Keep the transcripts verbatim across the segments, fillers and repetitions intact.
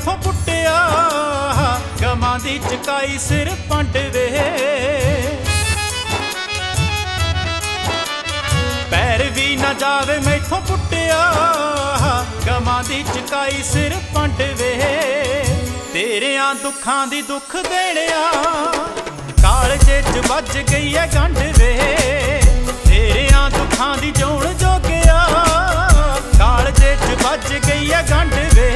मैथों पुट्टिया गमां दी चकाई सिर पंड वे। पैर भी ना जावे मैथों पुट्टिया गमां दी चकाई सिर पंड वे। तेरियां दुखां दी दुख देणिया कालजे च वज गई है गंढ वे। तेरियां दुखां दी जोण जोगिया कालजे च वज गई है गंढ वे।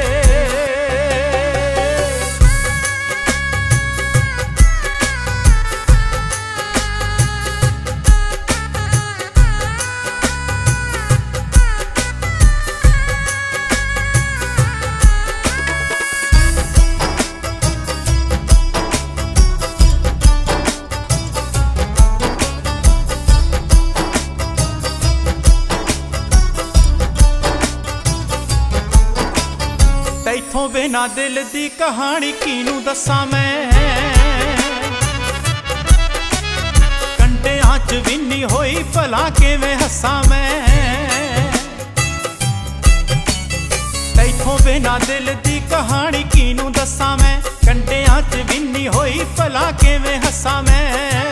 तैथों बिना दिल दी कहानी किनू दसां मैं। कंढियां च विन्नी होई भला किवें हसां मैं। तैथों बिना दिल दी कहानी किनू दसां मैं। कंढियां च विन्नी होई भला किवें हसां मैं।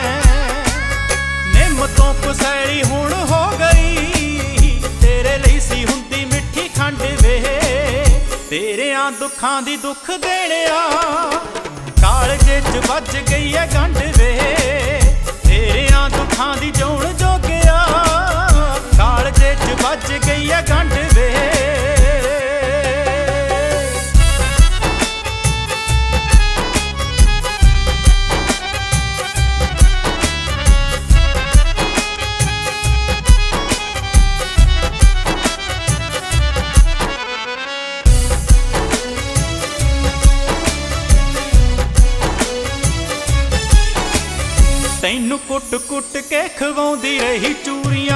निम तो कुसैली हुण हो गई तेरे लई सी हुंदी मिठी खंड वे। तेरियां दुखां दी दुख देणिया कालजे च वज गई है गंढ वे। तेरियां दुखां दी जोण जोगिया कालजे च वज गई है गंढ वे। तैनू कुट कुट के खवाउंदी रही चूरियां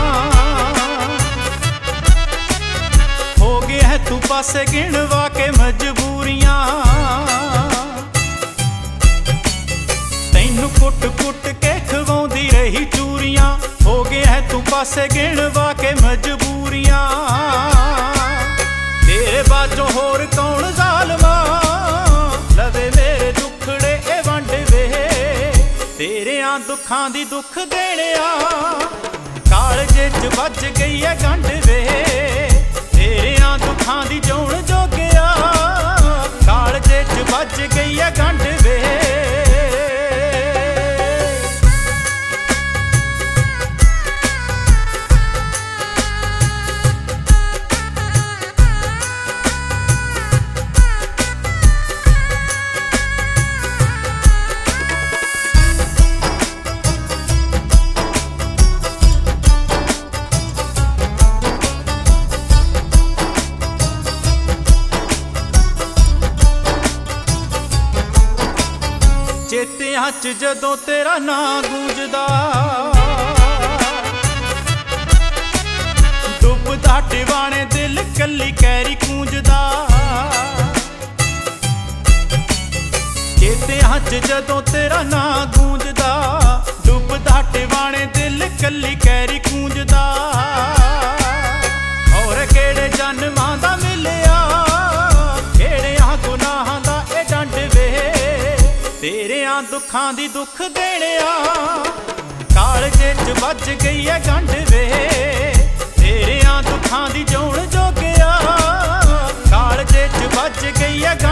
हो गया है तू पासे गिणवा के मजबूरियां। तैनू कुट कुट के खवाउंदी रही चूरियां हो गया है तू पासे गिणवा के मजबूरियां। तेरे बाजों होर कौन जालमा लवे मेरे दुखड़े ए वंड वे। तेरियां दुखां दी दुख देणिया कालजे च वज गई है गंढ वे। तेरियां दुखां दी जोण जोगिया कालजे च वज गई है गंढ वे। चेतियां च जदों तेरा नां गूंजदा डुबदा टिवाणे दिल कली कैरी कूंजदा। चेतियां च जदों तेरा नां गूंजदा डुबदा टिवाणे दिल कली कैरी कूंजदा। और केड़े जन्मां दा मिलिया केड़ियां गुनाहां दा ए डंड वे। तेरियां दुखां दी दुख देणिया कालजे च वज गई है गंढ वे। तेरियां दुखां दी जोण जोगिया कालजे च वज गई है गंढ